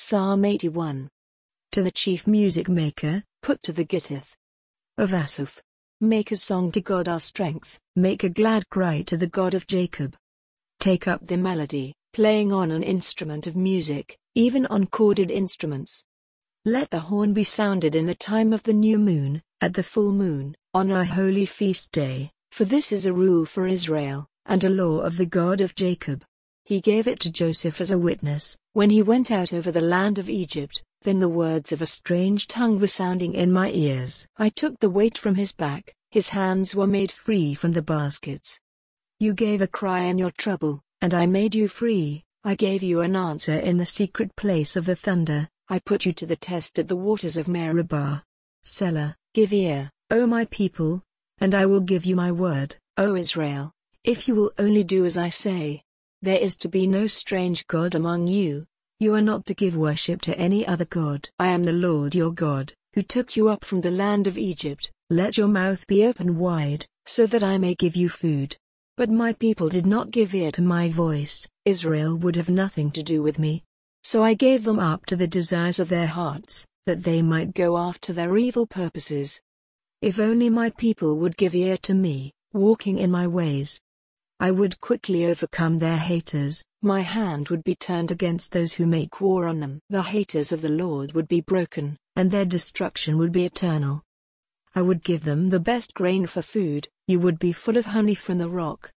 Psalm 81. To the chief music maker, Put to the Gittith of Asaph. Make a song to God our strength. Make a glad cry to the God of Jacob. Take up the melody, playing on an instrument of music, even on chorded instruments. Let the horn be sounded in the time of the new moon, at the full moon, on our holy feast day, for this is a rule for Israel, and a law of the God of Jacob. He gave it to Joseph as a witness, when he went out over the land of Egypt. Then the words of a strange tongue were sounding in my ears. I took the weight from his back, his hands were made free from the baskets. You gave a cry in your trouble, and I made you free. I gave you an answer in the secret place of the thunder. I put you to the test at the waters of Meribah. Selah. Give ear, O my people, and I will give you my word, O Israel, if you will only do as I say. There is to be no strange god among you. You are not to give worship to any other god. I am the Lord your God, who took you up from the land of Egypt. Let your mouth be open wide, so that I may give you food. But my people did not give ear to my voice. Israel would have nothing to do with me. So I gave them up to the desires of their hearts, that they might go after their evil purposes. If only my people would give ear to me, walking in my ways, I would quickly overcome their haters. My hand would be turned against those who make war on them. The haters of the Lord would be broken, and their destruction would be eternal. I would give them the best grain for food. You would be full of honey from the rock,